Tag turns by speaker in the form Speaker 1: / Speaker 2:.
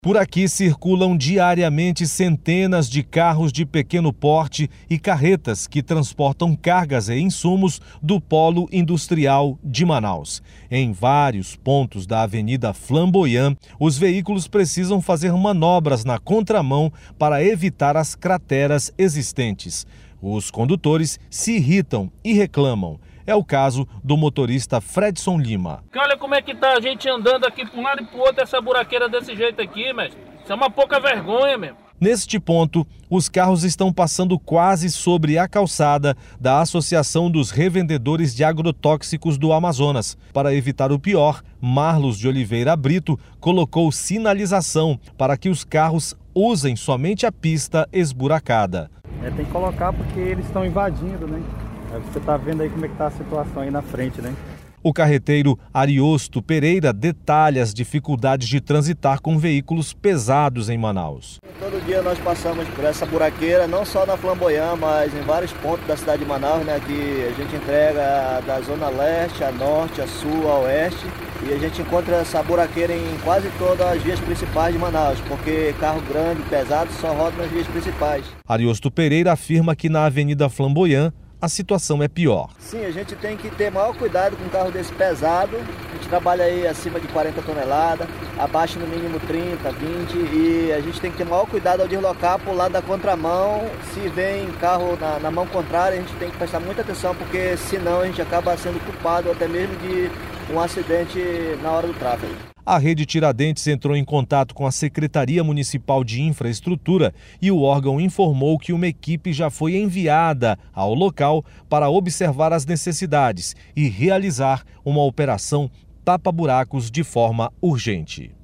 Speaker 1: Por aqui circulam diariamente centenas de carros de pequeno porte e carretas que transportam cargas e insumos do polo industrial de Manaus. Em vários pontos da Avenida Flamboyant, os veículos precisam fazer manobras na contramão para evitar as crateras existentes. Os condutores se irritam e reclamam. É o caso do motorista Fredson Lima.
Speaker 2: Olha como é que tá a gente andando aqui para um lado e para o outro, essa buraqueira desse jeito aqui, mestre. Isso é uma pouca vergonha mesmo.
Speaker 1: Neste ponto, os carros estão passando quase sobre a calçada da Associação dos Revendedores de Agrotóxicos do Amazonas. Para evitar o pior, Marlos de Oliveira Brito colocou sinalização para que os carros usem somente a pista esburacada.
Speaker 3: Tem que colocar porque eles estão invadindo, né? Você está vendo aí como é que está a situação aí na frente, né?
Speaker 1: O carreteiro Ariosto Pereira detalha as dificuldades de transitar com veículos pesados em Manaus.
Speaker 4: Todo dia nós passamos por essa buraqueira, não só na Flamboyant, mas em vários pontos da cidade de Manaus, né? Que a gente entrega da zona leste, a norte, a sul, a oeste. E a gente encontra essa buraqueira em quase todas as vias principais de Manaus, porque carro grande, pesado, só roda nas vias principais.
Speaker 1: Ariosto Pereira afirma que na Avenida Flamboyant a situação é pior.
Speaker 4: Sim, a gente tem que ter maior cuidado com um carro desse pesado. A gente trabalha aí acima de 40 toneladas, abaixo no mínimo 30, 20. E a gente tem que ter maior cuidado ao deslocar por lado da contramão. Se vem carro na mão contrária, a gente tem que prestar muita atenção, porque senão a gente acaba sendo culpado até mesmo de um acidente na hora do tráfego.
Speaker 1: A Rede Tiradentes entrou em contato com a Secretaria Municipal de Infraestrutura e o órgão informou que uma equipe já foi enviada ao local para observar as necessidades e realizar uma operação tapa-buracos de forma urgente.